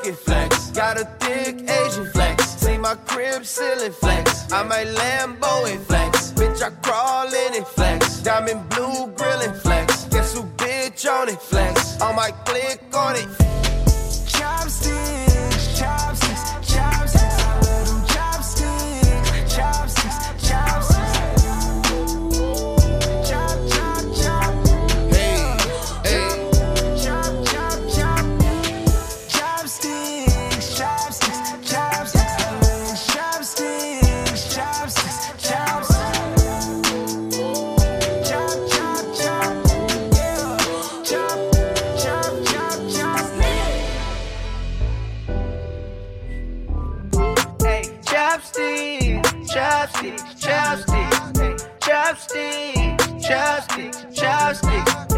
wicked flex. Got a thick Asian flex. See my crib ceiling flex. I might Lambo it flex. Bitch, I crawl in it flex. Diamond blue grilling flex. Guess who bitch on it flex. I might click on it. Chopsticks, chopsticks, chopsticks. I love them chopsticks, chopsticks, chopsticks. Chop, chop, chop. Hey, hey. Chop, chop, chop. Chopsticks, chopsticks, chopsticks. I love them chopsticks, chopsticks, chopsticks. Chop, chop, chop. Yeah. Chop, chop, chop, chop. Hey, chopsticks, chopsticks, chopsticks. Hey, chopsticks, chopsticks, chopsticks.